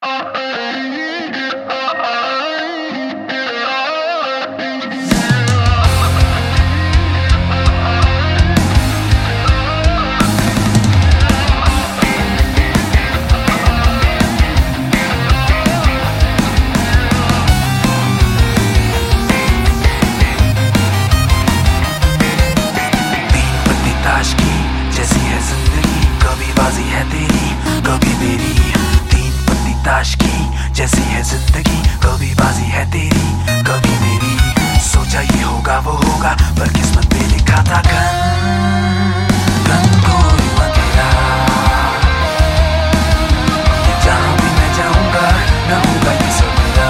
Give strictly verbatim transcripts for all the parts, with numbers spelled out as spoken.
ताश की जैसी है जिंदगी, कभी बाजी है तेरी कभी मेरी। सोचा ये होगा वो होगा पर किस्मत पे लिखा था गन गन कोई मत तेरा। ये जहां भी मैं जाऊंगा न होगा ये सब मेरा।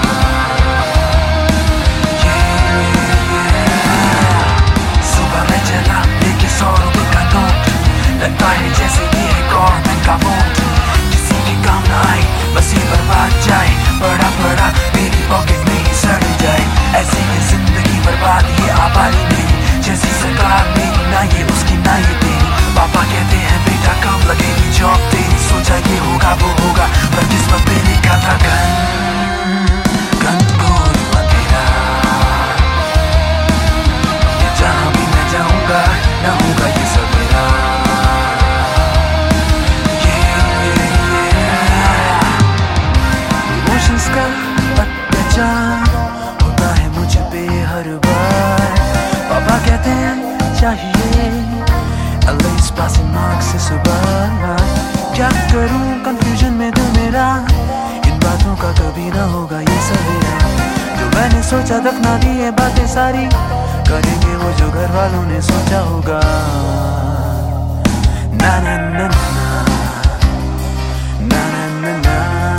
ये, ये, सुबह मैं चला लेके सौ रुपए का नोट, लगता है जैसे ये है गवर्नमेंट का वोट। किसी की काम ना आए बस ये बर्बाद जाए, बड़ा बड़ा मेरी पॉकेट में ही सड़ जाए। ऐसी है जिंदगी बर्बाद ये आबादी मेरी, जैसी सरकार मेरी ना ये उसकी ना ये तेरी। पापा कहते हैं बेटा कब लगेगी जॉब तेरी। सोचा ये होगा वो होगा पर किस्मत पे लिखा था गन गन कोई मत तेरा। ये जहां भी मैं जाऊंगा ना होगा ये सब मेरा। का अत्याचार होता है मुझ पे हर बार। पापा कहते हैं चाहिए एटलीस्ट पासिंग मार्क्स से सुबह। क्या करूं कंफ्यूजन में दिल मेरा, इन बातों का कभी ना होगा ये सवेरा। जो मैंने सोचा दफना दी ये बातें सारी, करेंगे वो जो घर वालों ने सोचा होगा। ना ना ना ना ना ना ना ना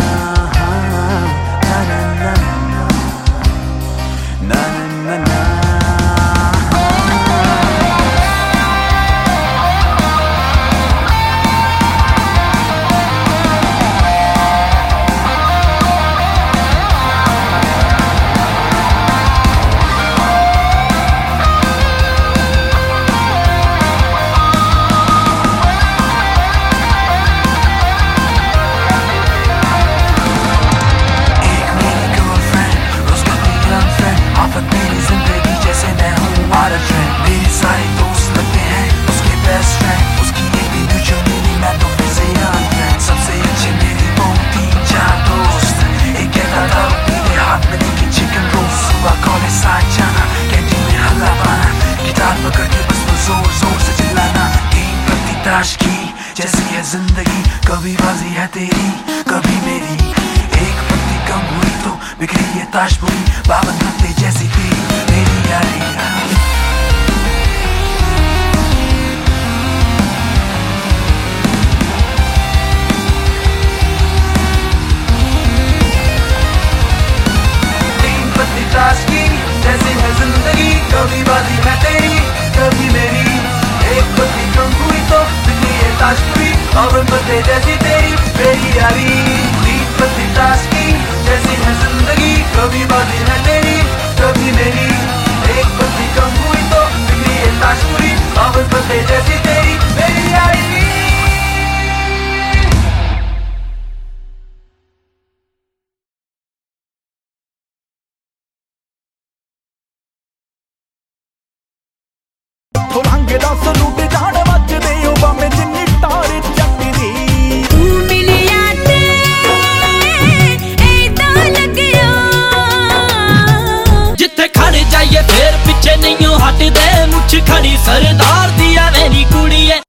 ताश की जैसी है जिंदगी, कभी बाजी है तेरी कभी मेरी। एक पत्ती कम हुई तो बिखरी ये ताश पूरी, बावन पत्ते जैसी तेरी मेरी यारी। तीन पत्ती ताश की जैसी है जिंदगी, कभी बाजी है तेरी कभी मेरी। एक पत्ती कम हुई तो बिखरी ये ताश पूरी, बावन पत्ते जैसी तेरी मेरी यारी। तीन पत्ती ताश की जैसी है जिंदगी, कभी बाजी है तेरी कभी मेरी। एक पत्ती कम हुई तो बिखरी ये ताश पूरी, बावन पत्ते जैसी तेरी मेरी यारी। Hold on, get off the loop.